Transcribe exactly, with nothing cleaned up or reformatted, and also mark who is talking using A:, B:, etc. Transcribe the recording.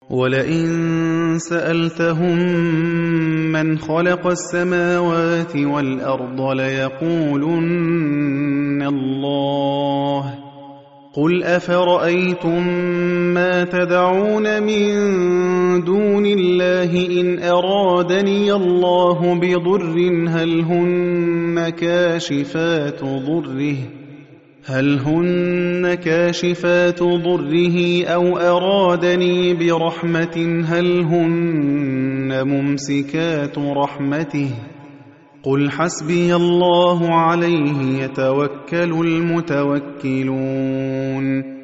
A: وَلَئِن سَأَلْتَهُم مَّنْ خَلَقَ السَّمَاوَاتِ وَالْأَرْضَ لَيَقُولُنَّ اللَّهُ ۚ قُلْ أَفَرَأَيْتُم مَّا تَدْعُونَ مِن دُونِ اللَّهِ إِنْ أَرَادَنِيَ اللَّهُ بِضُرٍّ هَلْ هُنَّ كَاشِفَاتُ ضُرِّهِ هل هن كاشفات ضره أو أرادني برحمة هل هن ممسكات رحمته قل حسبي الله عليه يتوكل المتوكلون